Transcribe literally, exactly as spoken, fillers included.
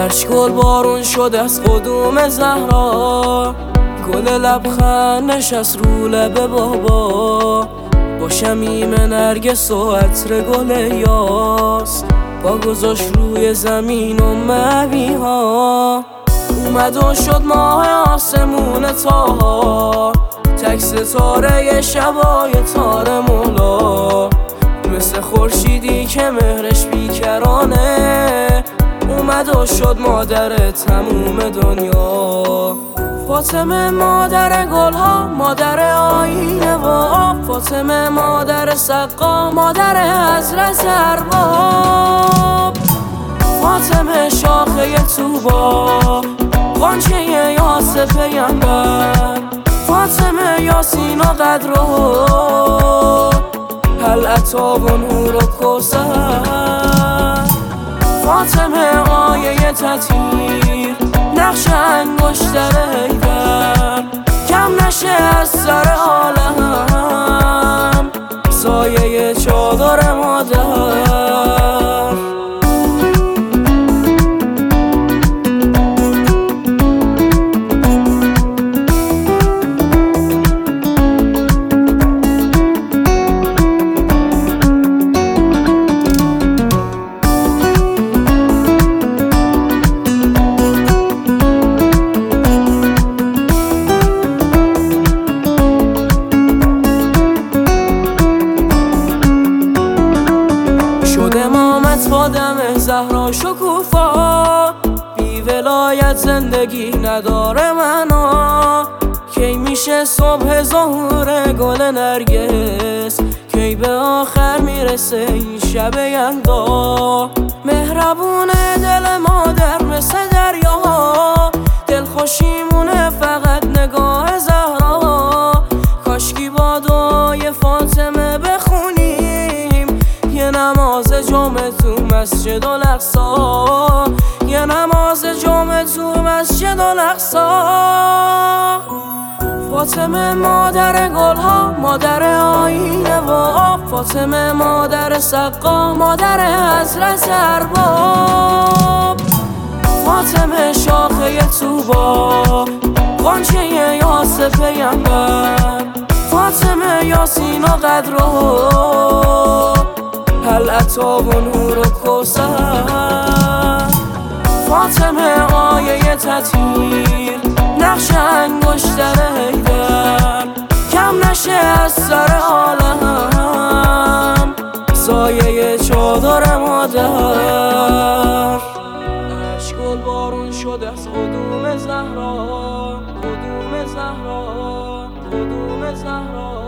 اشک گل بارون شد از قدوم زهرا، گل لبخند نشست رو لب بابا، با شمیم نرگس و عطر گل یاس، پا گذاشت روی زمین و مهوی ها. اومد و شد ماه آسمون تاها، تک ستاره شبای تار مولا، مثل خورشیدی که مهرش بیکرانه، اومد و شد مادر تموم دنیا. فاطمه مادر گلها، مادر آینه و آب، فاطمه مادر سقا، مادر حضرت ارباب، فاطمه شاخه طوبا، غنچه یاس پیمبر، فاطمه یاسین و قدر و هل اتی و نور و کوثر، فاطمه آیه تطهیر، نقش انگشتر حیدر، کم نشه از سر عالم سایه چادر مادر. آدم زهرا شکوفا، بی ولایت زندگی نداره منا، کی میشه صبح ظهور گل نرگس، کی به آخر میرسه این شب یلدا، مهربون دل مادر مثل دریا، دلخوشیمونه فقط نگاه زهرا، کاشکی با دعای فاطمه بخونیم یه نماز جمعه تو مسجد الاقصی، یه نماز جمعه تو مسجد الاقصی. فاطمه مادر گلها، مادر آینه و آب، فاطمه مادر سقا، مادر حضرت ارباب، فاطمه شاخه طوبا، غنچه یاس پیمبر، فاطمه یاسین و قدر و هل اتی و نور و کوثر، فاطمه آیه تطهیر، نقش انگشتر حیدر، کم نشه از سر عالم سایه چادر مادر. اشک گل بارون شد از قدوم زهرا، قدوم زهرا، قدوم زهرا.